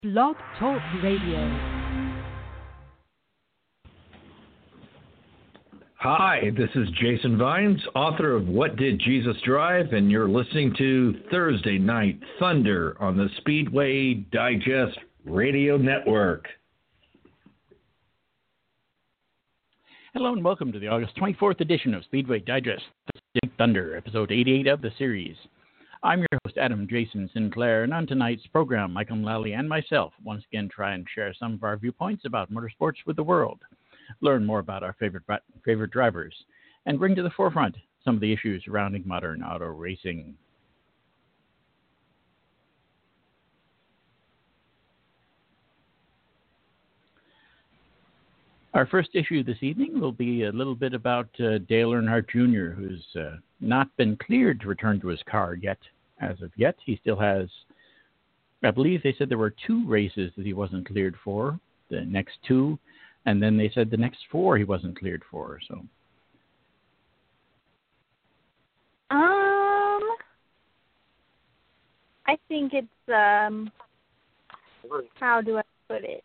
Blog Talk Radio. Hi, this is Jason Vines, author of What Did Jesus Drive? And you're listening to Thursday Night Thunder on the Speedway Digest Radio Network. Hello and welcome to the August 24th edition of Speedway Digest Thursday Night Thunder, episode 88 of the series. I'm your host, Adam Jason Sinclair, and on tonight's program, Michael Mullally and myself once again try and share some of our viewpoints about motorsports with the world, learn more about our favorite drivers, and bring to the forefront some of the issues surrounding modern auto racing. Our first issue this evening will be a little bit about Dale Earnhardt Jr., who's not been cleared to return to his car yet. As of yet, he still has, I believe they said there were 2 races that he wasn't cleared for, the next 2, and then they said the next 4 he wasn't cleared for. So, I think it's how do I put it?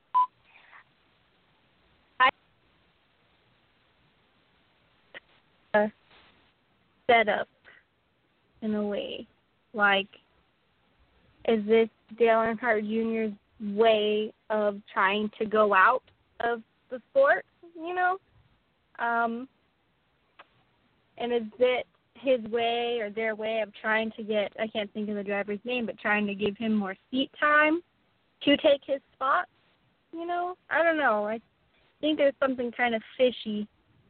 Set up in a way. Like, is this Dale Earnhardt Jr.'s way of trying to go out of the sport, you know? And is it his way or their way of trying to get, I can't think of the driver's name, but trying to give him more seat time to take his spot, you know? I don't know. I think there's something kind of fishy.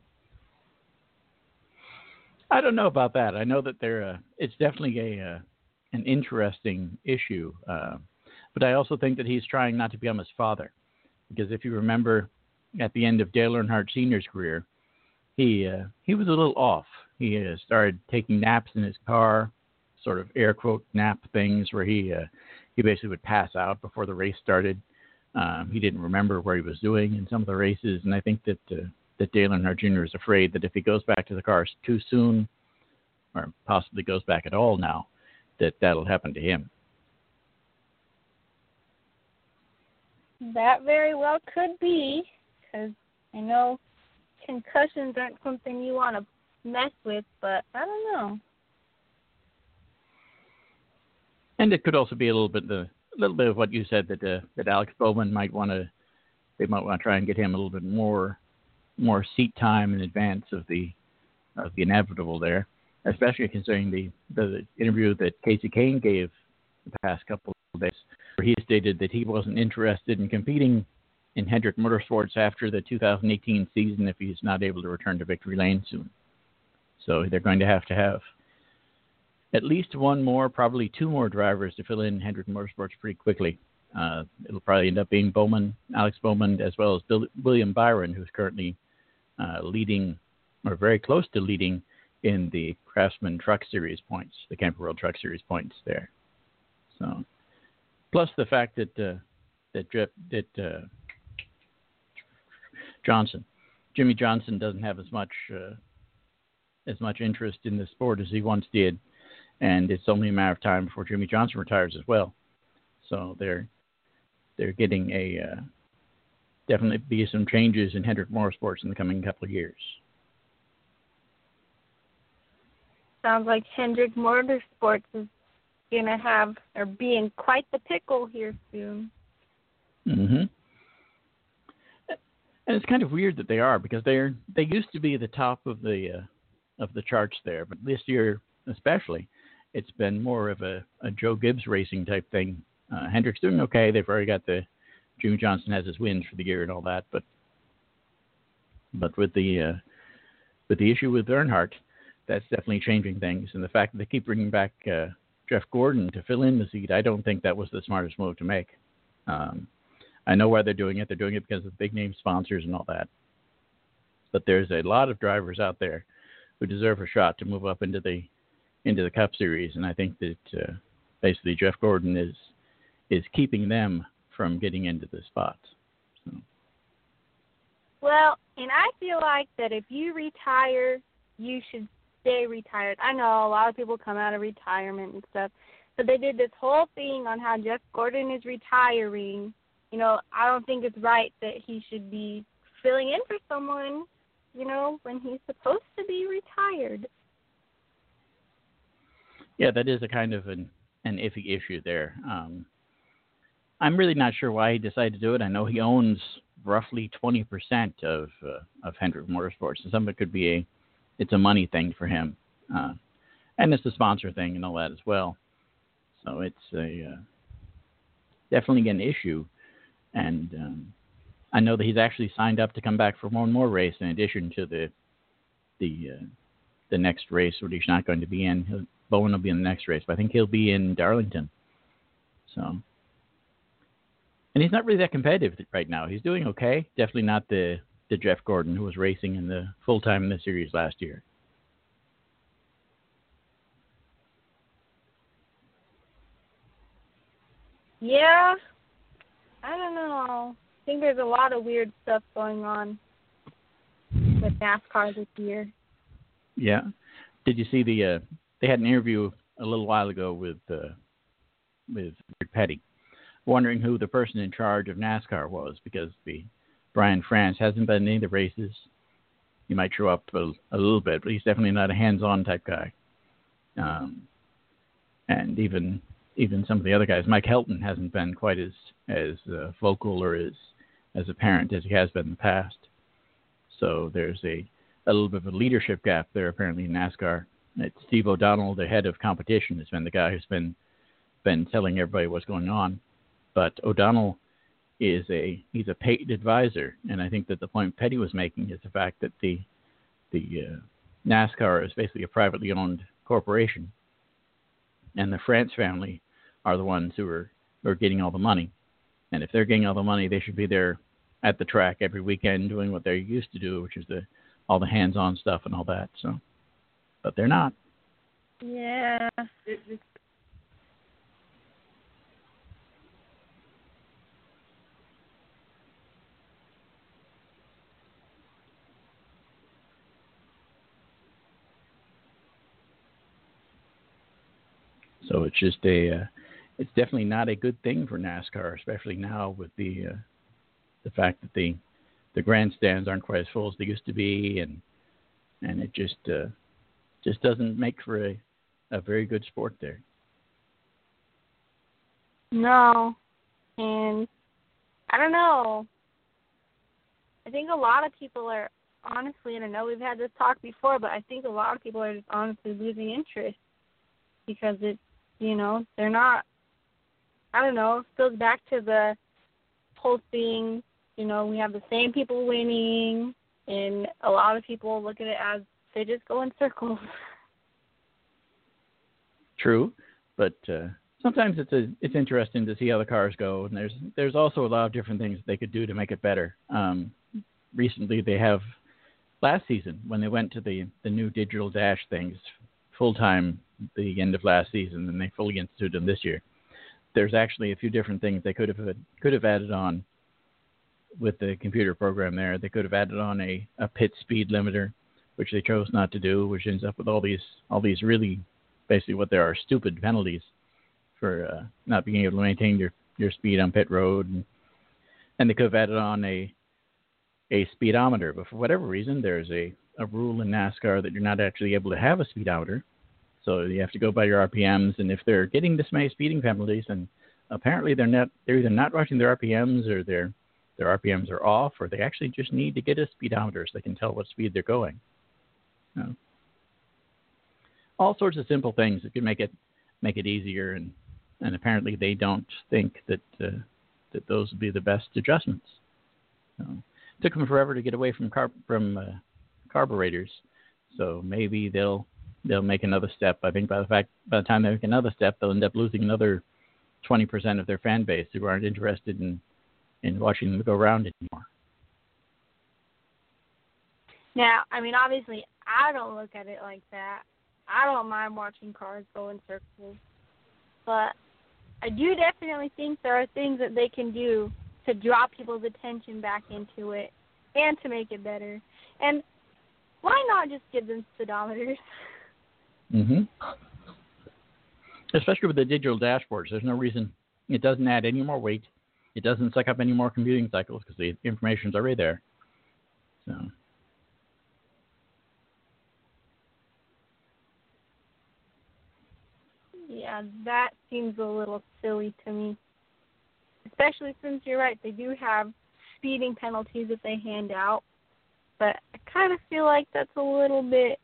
I don't know about that. I know that it's definitely an interesting issue, but I also think that he's trying not to become his father, because if you remember, at the end of Dale Earnhardt Sr.'s career, he was a little off. He started taking naps in his car, sort of air quote nap things, where he basically would pass out before the race started. He didn't remember where he was doing in some of the races, and I think that Dale Earnhardt Jr. is afraid that if he goes back to the cars too soon, or possibly goes back at all now, that'll happen to him. That very well could be, because I know concussions aren't something you want to mess with, but I don't know. And it could also be a little bit of what you said, that Alex Bowman might want to try and get him a little bit more seat time in advance of the inevitable there, especially considering the interview that Casey Kane gave the past couple of days, where he stated that he wasn't interested in competing in Hendrick Motorsports after the 2018 season if he's not able to return to Victory Lane soon. So they're going to have at least one more, probably 2 more drivers to fill in Hendrick Motorsports pretty quickly. It'll probably end up being Alex Bowman, as well as William Byron, who's currently leading, or very close to leading, in the Craftsman Truck Series points, the Camping World Truck Series points there. So, plus the fact that Jimmy Johnson doesn't have as much interest in the sport as he once did, and it's only a matter of time before Jimmy Johnson retires as well. So they're getting definitely be some changes in Hendrick Motorsports in the coming couple of years. Sounds like Hendrick Motorsports is going to have, or be in quite the pickle here soon. Mm-hmm. And it's kind of weird that they are, because they used to be at the top of the charts there, but this year especially, it's been more of a Joe Gibbs racing type thing. Hendrick's doing okay. They've already got Jimmy Johnson has his wins for the year and all that, but with the issue with Earnhardt, that's definitely changing things. And the fact that they keep bringing back Jeff Gordon to fill in the seat, I don't think that was the smartest move to make. I know why they're doing it. They're doing it because of big name sponsors and all that. But there's a lot of drivers out there who deserve a shot to move up into the Cup Series, and I think that basically Jeff Gordon is keeping them from getting into the spot. So. Well, and I feel like that if you retire, you should stay retired. I know a lot of people come out of retirement and stuff, But they did this whole thing on how Jeff Gordon is retiring. You know, I don't think it's right that he should be filling in for someone, you know, when he's supposed to be retired. Yeah, that is a kind of an iffy issue there. I'm really not sure why he decided to do it. I know he owns roughly 20% of Hendrick Motorsports, and some of it could be it's a money thing for him, and it's a sponsor thing and all that as well. So it's definitely an issue, and I know that he's actually signed up to come back for one more race in addition to the next race, which he's not going to be in. Bowen will be in the next race, but I think he'll be in Darlington. So, and he's not really that competitive right now. He's doing okay. Definitely not the Jeff Gordon who was racing in the full time in the series last year. Yeah, I don't know. I think there's a lot of weird stuff going on with NASCAR this year. Yeah. Did you see they had an interview a little while ago with Rick Petty, wondering who the person in charge of NASCAR was, because the Brian France hasn't been in any of the races. He might show up a little bit, but he's definitely not a hands-on type guy. And even some of the other guys, Mike Helton hasn't been quite as vocal or as apparent as he has been in the past. So there's a little bit of a leadership gap there apparently in NASCAR. It's Steve O'Donnell, the head of competition, has been the guy who's been telling everybody what's going on. But O'Donnell he's a paid advisor, and I think that the point Petty was making is the fact that the NASCAR is basically a privately owned corporation, and the France family are the ones who are getting all the money. And if they're getting all the money, they should be there at the track every weekend doing what they're used to do, which is all the hands-on stuff and all that. So, but they're not. Yeah. So it's just it's definitely not a good thing for NASCAR, especially now with the fact that the grandstands aren't quite as full as they used to be, and it just doesn't make for a very good sport there. No, and I don't know. I think a lot of people are honestly, and I know we've had this talk before, but I think a lot of people are just honestly losing interest because it's, they're not, I don't know, it goes back to the whole thing, we have the same people winning, and a lot of people look at it as they just go in circles. True, but sometimes it's interesting to see how the cars go, and there's also a lot of different things they could do to make it better. Recently, they have last season when they went to the new digital dash things full time the end of last season, and they fully instituted them this year. There's actually a few different things they could have added on with the computer program there. They could have added on a pit speed limiter, which they chose not to do, which ends up with all these really basically what there are stupid penalties for not being able to maintain your speed on pit road, and they could have added on a speedometer, but for whatever reason there's a rule in NASCAR that you're not actually able to have a speedometer, so you have to go by your RPMs, and if they're getting this many speeding penalties, and apparently they're either not watching their RPMs or their RPMs are off, or they actually just need to get a speedometer so they can tell what speed they're going. All sorts of simple things that could make it easier, and apparently they don't think that those would be the best adjustments. It took them forever to get away from carburetors, so maybe they'll make another step. I think by the time they make another step, they'll end up losing another 20% of their fan base who aren't interested in watching them go around anymore. Now, I mean, obviously, I don't look at it like that. I don't mind watching cars go in circles, but I do definitely think there are things that they can do to draw people's attention back into it and to make it better. And why not just give them speedometers? Mm-hmm. especially with the digital dashboards. There's no reason it doesn't add any more weight. It doesn't suck up any more computing cycles because the information's already there. So. Yeah, that seems a little silly to me. Especially since you're right, they do have speeding penalties that they hand out. But I kind of feel like that's a little bit,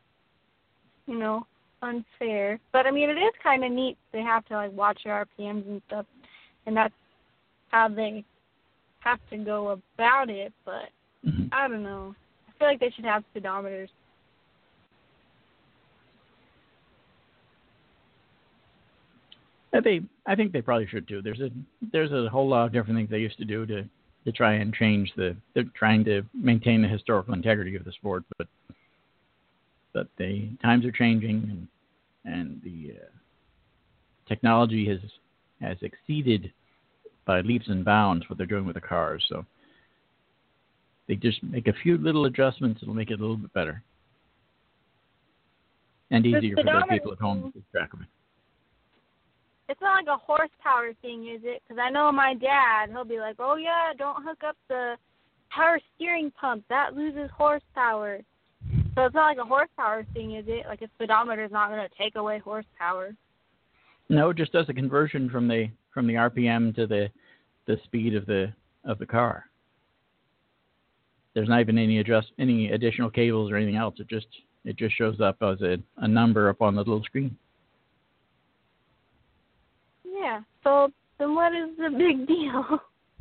unfair. But, I mean, it is kind of neat. They have to, watch your RPMs and stuff. And that's how they have to go about it. But, I don't know. I feel like they should have speedometers. I think they probably should too. There's a whole lot of different things they used to do to try and change they're trying to maintain the historical integrity of the sport, but the times are changing and the technology has exceeded by leaps and bounds what they're doing with the cars. So they just make a few little adjustments. It'll make it a little bit better and easier for those people at home to keep track of it. It's not like a horsepower thing, is it? Because I know my dad, he'll be like, oh, yeah, don't hook up the power steering pump. That loses horsepower. So it's not like a horsepower thing, is it? Like a speedometer is not going to take away horsepower. No, it just does a conversion from the RPM to the speed of the car. There's not even any additional cables or anything else. It just shows up as a number up on the little screen. Yeah, so then what is the big deal?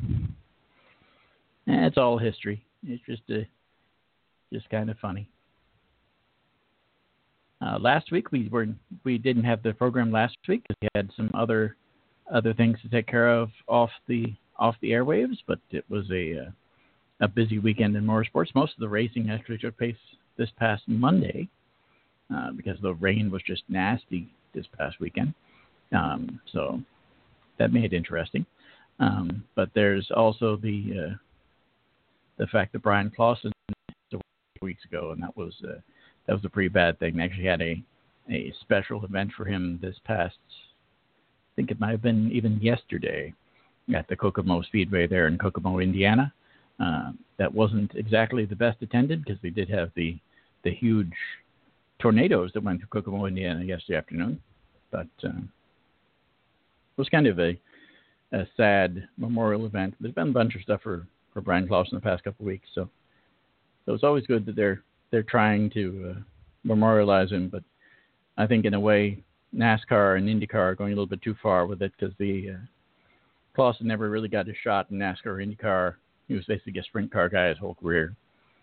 It's all history. It's just kind of funny. Last week we didn't have the program last week because we had some other things to take care of off the airwaves, but it was a busy weekend in motorsports. Most of the racing actually took place this past Monday because the rain was just nasty this past weekend. So that made it interesting. But there's also the fact that Brian Clausen weeks ago, and that was a pretty bad thing. They actually had a special event for him this past, I think it might have been even yesterday, at the Kokomo Speedway there in Kokomo, Indiana. That wasn't exactly the best attended because they did have the huge tornadoes that went through Kokomo, Indiana yesterday afternoon. But it was kind of a sad memorial event. There's been a bunch of stuff for Brian Clausen the past couple of weeks, so it's always good that they're trying to memorialize him. But I think in a way, NASCAR and IndyCar are going a little bit too far with it because the Clausen never really got a shot in NASCAR or IndyCar. He was basically a sprint car guy his whole career.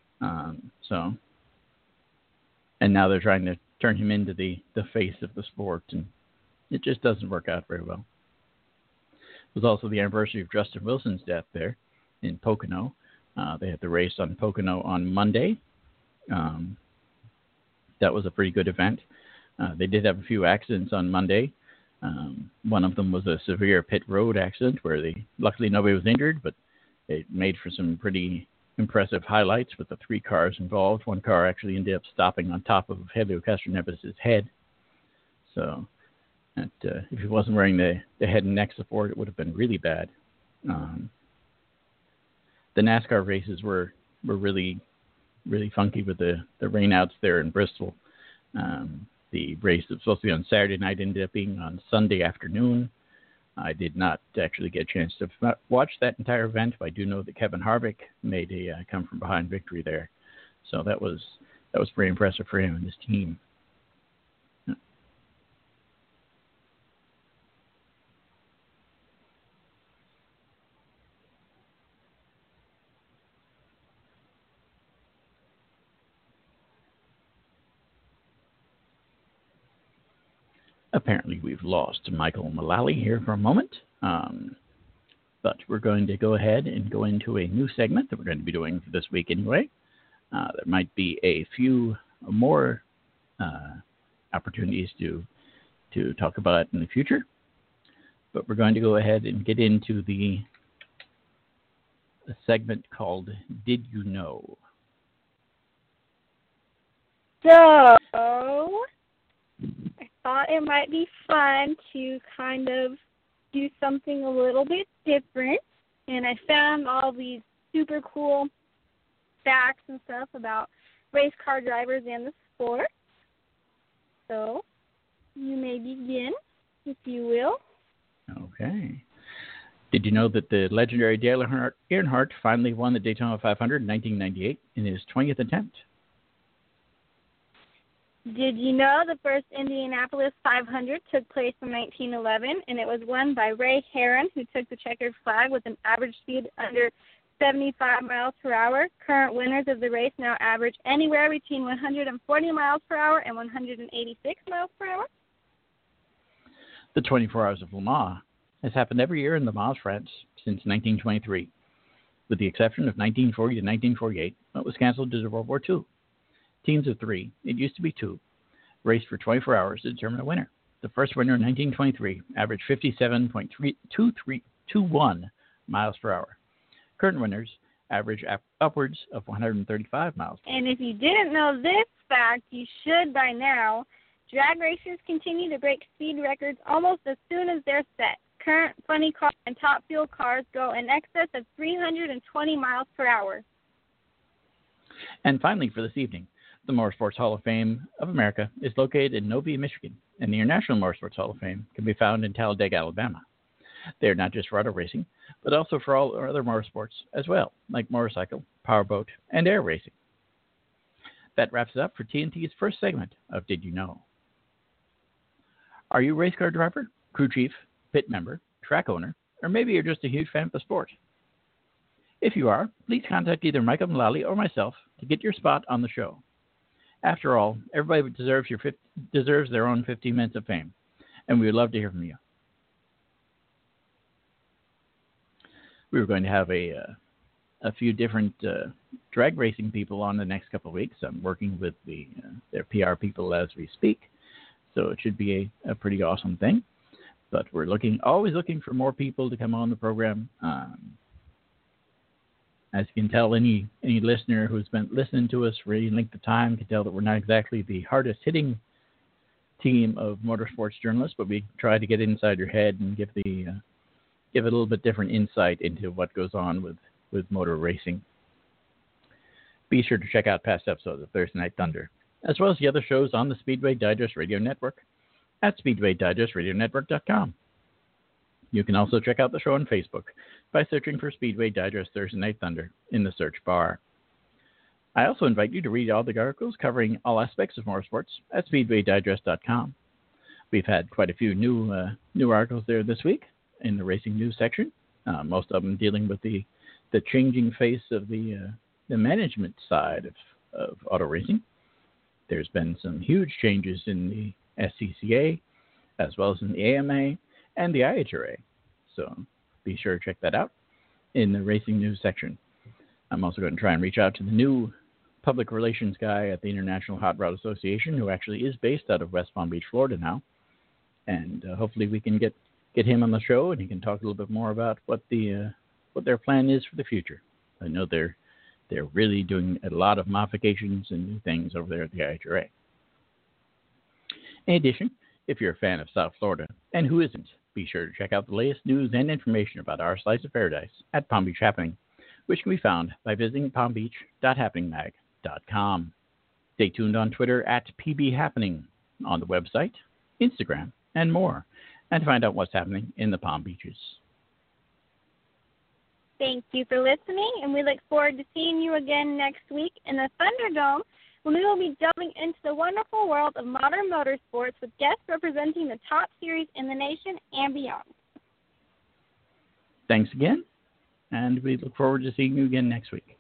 And now they're trying to turn him into the face of the sport, and it just doesn't work out very well. It was also the anniversary of Justin Wilson's death there in Pocono. They had the race on Pocono on Monday. That was a pretty good event. They did have a few accidents on Monday. One of them was a severe pit road accident where luckily nobody was injured, but it made for some pretty impressive highlights with the 3 cars involved. One car actually ended up stopping on top of Helio Castroneves' head. So if he wasn't wearing the head and neck support, it would have been really bad. The NASCAR races were really, really funky with the rainouts there in Bristol. The race that was supposed to be on Saturday night ended up being on Sunday afternoon. I did not actually get a chance to watch that entire event, but I do know that Kevin Harvick made a come-from-behind victory there. So that was pretty impressive for him and his team. Apparently we've lost Michael Mullally here for a moment, but we're going to go ahead and go into a new segment that we're going to be doing for this week anyway. There might be a few more opportunities to talk about it in the future, but we're going to go ahead and get into a segment called Did You Know? So, I thought it might be fun to kind of do something a little bit different. And I found all these super cool facts and stuff about race car drivers and the sport. So you may begin, if you will. Okay. Did you know that the legendary Dale Earnhardt finally won the Daytona 500 in 1998 in his 20th attempt? Did you know the first Indianapolis 500 took place in 1911, and it was won by Ray Herron, who took the checkered flag with an average speed under 75 miles per hour. Current winners of the race now average anywhere between 140 miles per hour and 186 miles per hour. The 24 Hours of Le Mans has happened every year in Le Mans, France since 1923, with the exception of 1940 to 1948, when it was canceled due to World War II. Teams of 3, it used to be 2, raced for 24 hours to determine a winner. The first winner in 1923 averaged 57.21 miles per hour. Current winners average upwards of 135 miles per hour. And if you didn't know this fact, you should by now. Drag racers continue to break speed records almost as soon as they're set. Current funny car and top fuel cars go in excess of 320 miles per hour. And finally, for this evening, the Motorsports Hall of Fame of America is located in Novi, Michigan, and the International Motorsports Hall of Fame can be found in Talladega, Alabama. They are not just for auto racing, but also for all other motorsports as well, like motorcycle, powerboat, and air racing. That wraps it up for TNT's first segment of Did You Know? Are you a race car driver, crew chief, pit member, track owner, or maybe you're just a huge fan of the sport? If you are, please contact either Michael Mullally or myself to get your spot on the show. After all, everybody deserves their own 15 minutes of fame, and we would love to hear from you. We were going to have a few different drag racing people on the next couple of weeks. I'm working with their PR people as we speak, so it should be a pretty awesome thing. But we're always looking for more people to come on the program. As you can tell, any listener who's been listening to us for any length of time can tell that we're not exactly the hardest hitting team of motorsports journalists, but we try to get inside your head and give it a little bit different insight into what goes on with motor racing. Be sure to check out past episodes of Thursday Night Thunder, as well as the other shows on the Speedway Digest Radio Network at SpeedwayDigestRadioNetwork.com. You can also check out the show on Facebook by searching for Speedway Digest Thursday Night Thunder in the search bar. I also invite you to read all the articles covering all aspects of motorsports at SpeedwayDigest.com. We've had quite a few new articles there this week in the racing news section, most of them dealing with the changing face of the management side of auto racing. There's been some huge changes in the SCCA, as well as in the AMA and the IHRA. So be sure to check that out in the racing news section. I'm also going to try and reach out to the new public relations guy at the International Hot Rod Association, who actually is based out of West Palm Beach, Florida now. And hopefully we can get him on the show, and he can talk a little bit more about what their plan is for the future. I know they're really doing a lot of modifications and new things over there at the IHRA. In addition, if you're a fan of South Florida, and who isn't, be sure to check out the latest news and information about our slice of paradise at Palm Beach Happening, which can be found by visiting palmbeach.happeningmag.com. Stay tuned on Twitter at PBHappening, on the website, Instagram, and more, and find out what's happening in the Palm Beaches. Thank you for listening, and we look forward to seeing you again next week in the Thunderdome, when we will be delving into the wonderful world of modern motorsports with guests representing the top series in the nation and beyond. Thanks again, and we look forward to seeing you again next week.